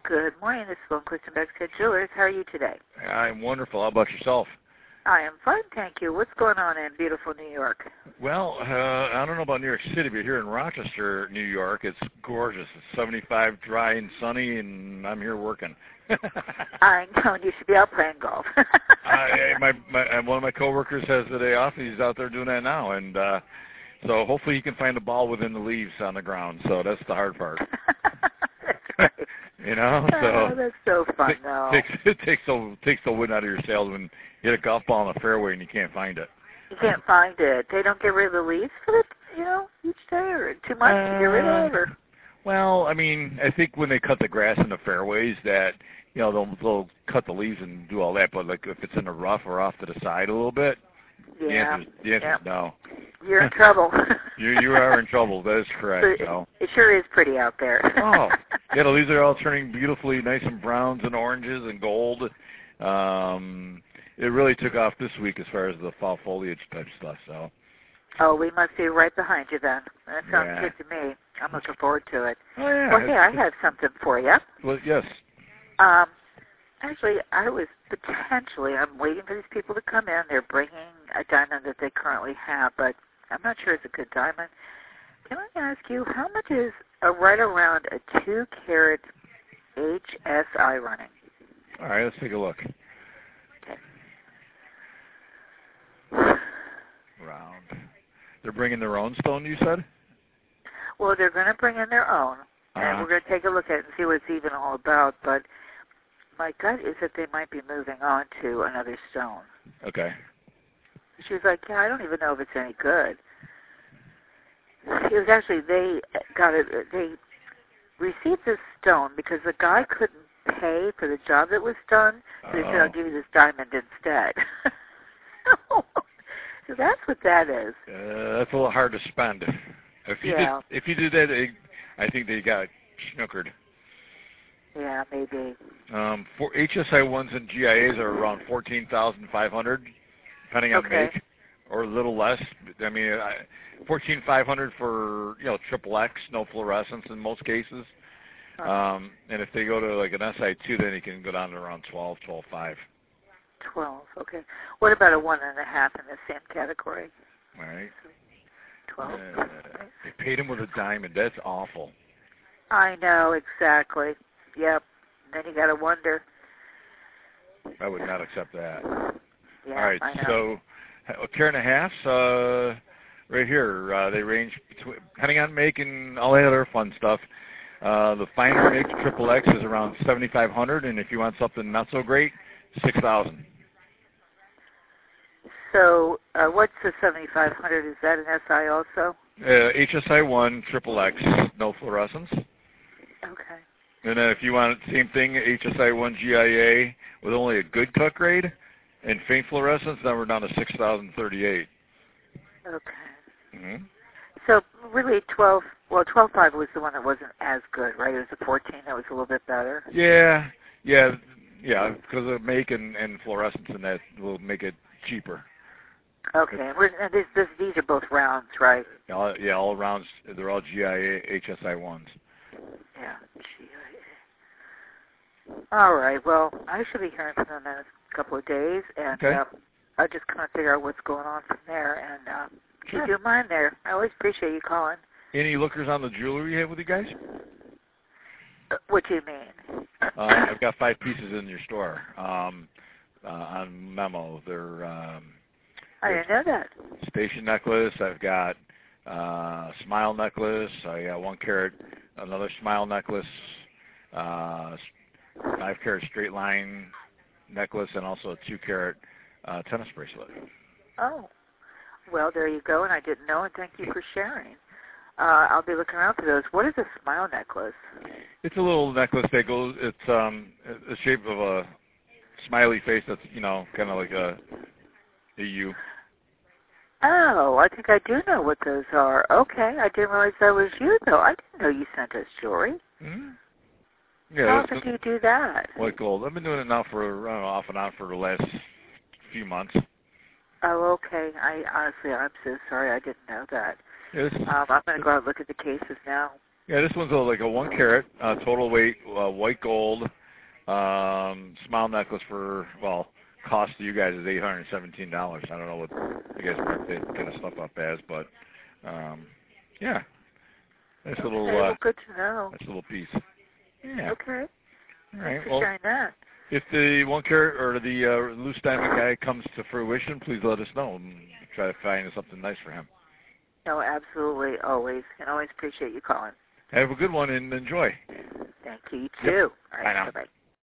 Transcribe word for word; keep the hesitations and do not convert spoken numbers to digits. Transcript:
Good morning. This is Sloan Clifton Beckstead Jewelers. How are you today? I'm wonderful. How about yourself? I am fine, thank you. What's going on in beautiful New York? Well, uh, I don't know about New York City, but here in Rochester, New York, it's gorgeous. It's seventy-five, dry and sunny, and I'm here working. I know. You should be out playing golf. I, my, my, one of my coworkers has the day off. He's out there doing that now, and uh, so hopefully he can find the ball within the leaves on the ground. So that's the hard part. You know, so oh, that's so fun, though. Takes, it takes the takes the wind out of your sails when you hit a golf ball in the fairway and you can't find it. You can't find it. They don't get rid of the leaves for it, you know, each day, or too much uh, to get rid of, or. Well, I mean, I think when they cut the grass in the fairways, that you know they'll they'll cut the leaves and do all that. But like if it's in the rough or off to the side a little bit, yeah, the answer, the answer yeah. is no. You're in trouble. you you are in trouble. That is correct. It, so. it sure is pretty out there. Oh, yeah, the leaves are all turning beautifully nice and browns and oranges and gold. Um, it really took off this week as far as the fall foliage type stuff. So. Oh, we must be right behind you then. That sounds yeah. good to me. I'm looking forward to it. Oh, yeah. Well, hey, I have something for you. Well, yes. Um, actually, I was potentially, I'm waiting for these people to come in. They're bringing a diamond that they currently have, but I'm not sure it's a good diamond. Can I ask you, how much is a right around a two-carat H S I running? All right, let's take a look. Okay. Round. They're bringing their own stone, you said? Well, they're going to bring in their own, and uh-huh. we're going to take a look at it and see what it's even all about, but my gut is that they might be moving on to another stone. Okay. She was like, yeah, I don't even know if it's any good. It was actually, they got it, they received this stone because the guy couldn't pay for the job that was done, so they said, I'll give you this diamond instead. so, so that's what that is. Uh, that's a little hard to spend. If you yeah. did, if you did that, it, I think they got snookered. Yeah, maybe. Um, for H S I ones and G I As are around fourteen thousand five hundred, depending on okay. make, or a little less. I mean, fourteen thousand five hundred for you know triple X, no fluorescence in most cases. Huh. Um, and if they go to like an S I two, then you can go down to around twelve, twelve five. Twelve. Okay. What about a one and a half in the same category? All right. Twelve. Uh, they paid him with a diamond. That's awful. I know exactly. Yep. And then you got to wonder. I would not accept that. Yeah, all right. I know. So a carat and a half. Uh, right here, uh, they range between, depending on make and all that other fun stuff. Uh, the finer make triple X is around seventy-five hundred, and if you want something not so great, six thousand. So uh, what's the seventy-five hundred? Is that an S I also? Uh, H S I one, triple X, no fluorescence. Okay. And then if you want the same thing, H S I one G I A with only a good cut grade and faint fluorescence, then we're down to six thousand thirty-eight. Okay. Mm-hmm. So really twelve, well, twelve five was the one that wasn't as good, right? It was the fourteen that was a little bit better. Yeah, yeah, yeah, because of make and, and fluorescence and that will make it cheaper. Okay, and, we're, and this, this, these are both rounds, right? All, yeah, all rounds, they're all G I A, H S I ones. Yeah, G I A. All right, well, I should be hearing from them in a couple of days, and okay. uh, I'll just kind of figure out what's going on from there, and uh, sure. keep you in mind there. I always appreciate you calling. Any lookers on the jewelry you have with you guys? Uh, what do you mean? uh, I've got five pieces in your store um, uh, on memo. They're... Um, I didn't know that. Station necklace. I've got uh, smile necklace. I got one carat, another smile necklace, uh, five carat straight line necklace, and also a two carat uh, tennis bracelet. Oh, well, there you go. And I didn't know, and thank you for sharing. Uh, I'll be looking around for those. What is a smile necklace? It's a little necklace that goes. It's um, the shape of a smiley face. That's you know kind of like a a U. Oh, I think I do know what those are. Okay, I didn't realize that was you, though. I didn't know you sent us jewelry. Mm-hmm. Yeah, How often do you do that? White gold. I've been doing it now for I don't know, off and on for the last few months. Oh, okay. I honestly, I'm so sorry. I didn't know that. Yes. Um, I'm going to go out and look at the cases now. Yeah, this one's a, like a one carat, uh, total weight, uh, white gold, um, smile necklace for, well, cost to you guys is eight hundred seventeen dollars. I don't know what you guys mark that kind of stuff up as, but, um, yeah. Nice Okay, little, well, uh, good to know. nice little piece. Yeah. Okay. All right. Thanks for Well, sharing that. if the one carat or the uh, loose diamond guy comes to fruition, please let us know and try to find something nice for him. No, absolutely, always, and always appreciate you calling. Have a good one and enjoy. Thank you, you Yep. too. All Bye right, now. bye-bye.